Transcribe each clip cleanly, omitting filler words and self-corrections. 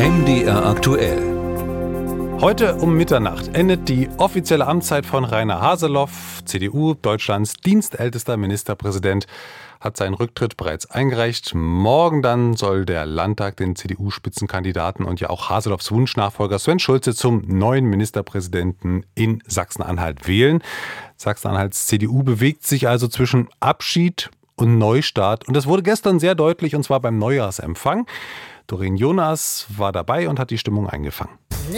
MDR aktuell. Heute um Mitternacht endet die offizielle Amtszeit von Rainer Haseloff. CDU, Deutschlands dienstältester Ministerpräsident, hat seinen Rücktritt bereits eingereicht. Morgen dann soll der Landtag den CDU-Spitzenkandidaten und ja auch Haseloffs Wunschnachfolger Sven Schulze zum neuen Ministerpräsidenten in Sachsen-Anhalt wählen. Sachsen-Anhalts CDU bewegt sich also zwischen Abschied und Neustart. Und das wurde gestern sehr deutlich, und zwar beim Neujahrsempfang. Doreen Jonas war dabei und hat die Stimmung eingefangen.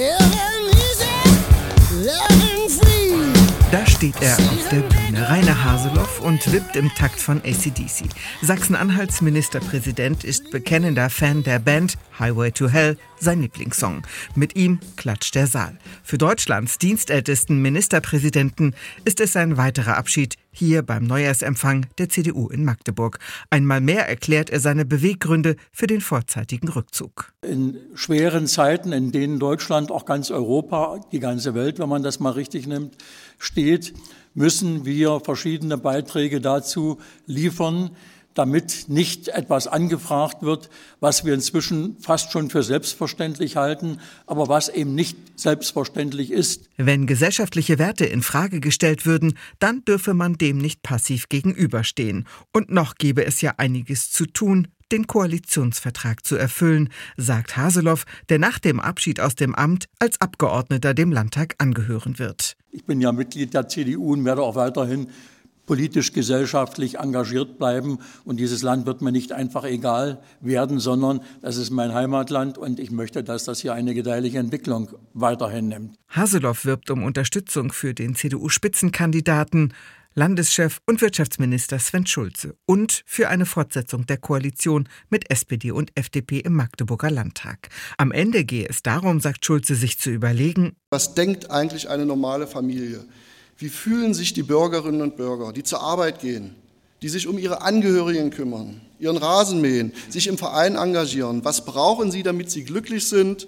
Da steht er auf der Bühne, Rainer Haseloff, und wippt im Takt von AC/DC. Sachsen-Anhalts Ministerpräsident ist bekennender Fan der Band, Highway to Hell, sein Lieblingssong. Mit ihm klatscht der Saal. Für Deutschlands dienstältesten Ministerpräsidenten ist es ein weiterer Abschied hier beim Neujahrsempfang der CDU in Magdeburg. Einmal mehr erklärt er seine Beweggründe für den vorzeitigen Rückzug. In schweren Zeiten, in denen Deutschland, auch ganz Europa, die ganze Welt, wenn man das mal richtig nimmt, steht, müssen wir verschiedene Beiträge dazu liefern, damit nicht etwas angefragt wird, was wir inzwischen fast schon für selbstverständlich halten, aber was eben nicht selbstverständlich ist. Wenn gesellschaftliche Werte in Frage gestellt würden, dann dürfe man dem nicht passiv gegenüberstehen. Und noch gäbe es ja einiges zu tun, den Koalitionsvertrag zu erfüllen, sagt Haseloff, der nach dem Abschied aus dem Amt als Abgeordneter dem Landtag angehören wird. Ich bin ja Mitglied der CDU und werde auch weiterhin politisch, gesellschaftlich engagiert bleiben. Und dieses Land wird mir nicht einfach egal werden, sondern das ist mein Heimatland und ich möchte, dass das hier eine gedeihliche Entwicklung weiterhin nimmt. Haseloff wirbt um Unterstützung für den CDU-Spitzenkandidaten, Landeschef und Wirtschaftsminister Sven Schulze und für eine Fortsetzung der Koalition mit SPD und FDP im Magdeburger Landtag. Am Ende gehe es darum, sagt Schulze, sich zu überlegen: Was denkt eigentlich eine normale Familie? Wie fühlen sich die Bürgerinnen und Bürger, die zur Arbeit gehen, die sich um ihre Angehörigen kümmern, ihren Rasen mähen, sich im Verein engagieren? Was brauchen sie, damit sie glücklich sind?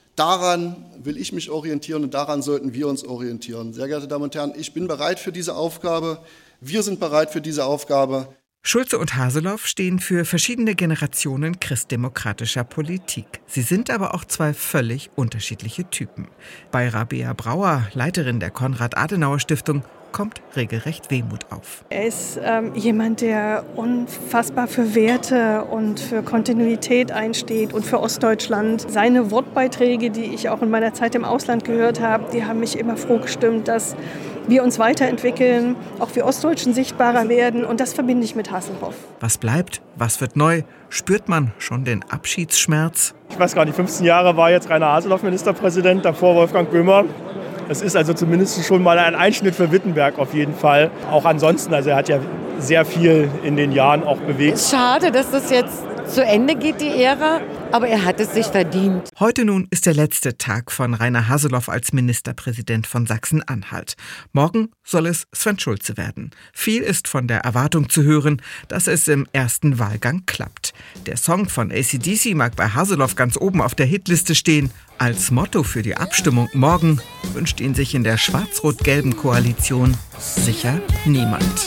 Daran will ich mich orientieren und daran sollten wir uns orientieren. Sehr geehrte Damen und Herren, ich bin bereit für diese Aufgabe. Wir sind bereit für diese Aufgabe. Schulze und Haseloff stehen für verschiedene Generationen christdemokratischer Politik. Sie sind aber auch zwei völlig unterschiedliche Typen. Bei Rabea Brauer, Leiterin der Konrad-Adenauer-Stiftung, kommt regelrecht Wehmut auf. Er ist jemand, der unfassbar für Werte und für Kontinuität einsteht und für Ostdeutschland. Seine Wortbeiträge, die ich auch in meiner Zeit im Ausland gehört habe, die haben mich immer froh gestimmt, dass wir uns weiterentwickeln, auch wir Ostdeutschen sichtbarer werden, und das verbinde ich mit Haseloff. Was bleibt? Was wird neu? Spürt man schon den Abschiedsschmerz? Ich weiß gar nicht, 15 Jahre war jetzt Rainer Haseloff Ministerpräsident, davor Wolfgang Böhmer. Das ist also zumindest schon mal ein Einschnitt für Wittenberg auf jeden Fall. Auch ansonsten, also er hat ja sehr viel in den Jahren auch bewegt. Es ist schade, dass das jetzt zu Ende geht, die Ära, aber er hat es sich verdient. Heute nun ist der letzte Tag von Rainer Haseloff als Ministerpräsident von Sachsen-Anhalt. Morgen soll es Sven Schulze werden. Viel ist von der Erwartung zu hören, dass es im ersten Wahlgang klappt. Der Song von AC/DC mag bei Haseloff ganz oben auf der Hitliste stehen. Als Motto für die Abstimmung morgen wünscht ihn sich in der schwarz-rot-gelben Koalition sicher niemand.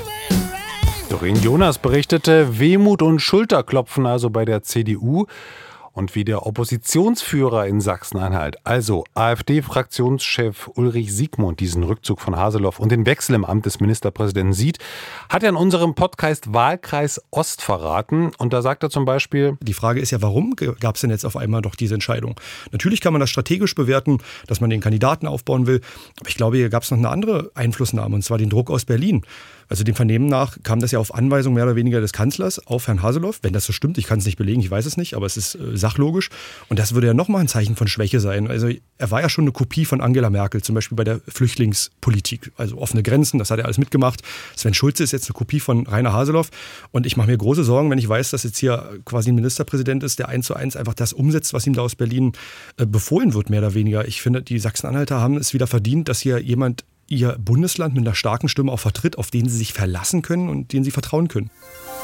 Doreen Jonas berichtete, Wehmut und Schulterklopfen also bei der CDU. Und wie der Oppositionsführer in Sachsen-Anhalt, also AfD-Fraktionschef Ulrich Siegmund, diesen Rückzug von Haseloff und den Wechsel im Amt des Ministerpräsidenten sieht, hat er in unserem Podcast Wahlkreis Ost verraten. Und da sagt er zum Beispiel: Die Frage ist ja, warum gab es denn jetzt auf einmal doch diese Entscheidung? Natürlich kann man das strategisch bewerten, dass man den Kandidaten aufbauen will. Aber ich glaube, hier gab es noch eine andere Einflussnahme, und zwar den Druck aus Berlin. Also dem Vernehmen nach kam das ja auf Anweisung mehr oder weniger des Kanzlers auf Herrn Haseloff. Wenn das so stimmt, ich kann es nicht belegen, ich weiß es nicht, aber es ist sachlogisch. Und das würde ja nochmal ein Zeichen von Schwäche sein. Also er war ja schon eine Kopie von Angela Merkel, zum Beispiel bei der Flüchtlingspolitik. Also offene Grenzen, das hat er alles mitgemacht. Sven Schulze ist jetzt eine Kopie von Rainer Haseloff. Und ich mache mir große Sorgen, wenn ich weiß, dass jetzt hier quasi ein Ministerpräsident ist, der 1:1 einfach das umsetzt, was ihm da aus Berlin befohlen wird, mehr oder weniger. Ich finde, die Sachsen-Anhalter haben es wieder verdient, dass hier jemand ihr Bundesland mit einer starken Stimme auch vertritt, auf den sie sich verlassen können und denen sie vertrauen können.